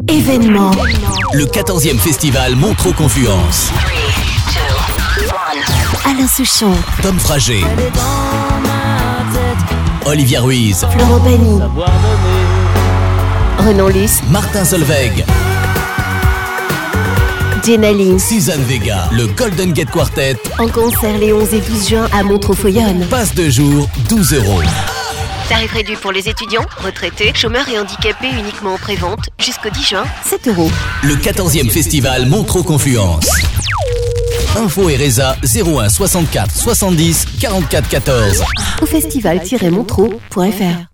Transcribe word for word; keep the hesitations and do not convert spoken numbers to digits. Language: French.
Événement. Le quatorzième festival Montreux Confluence. Alain Souchon, Tom Frager, Olivia Ruiz, Florent Pagny, Renan Luce, Martin Solveig, Jenna Lynn. Suzanne Vega, le Golden Gate Quartet. En concert les onze et douze juin à Montreux-Foyonne. Passe de jour, douze euros. Tarif réduit pour les étudiants, retraités, chômeurs et handicapés uniquement en prévente. Jusqu'au dix juin, sept euros. Le quatorzième festival Montreux Confluence. Info et Reza zéro un soixante-quatre soixante-dix quarante-quatre quatorze. Au festival tiret montreux point f r.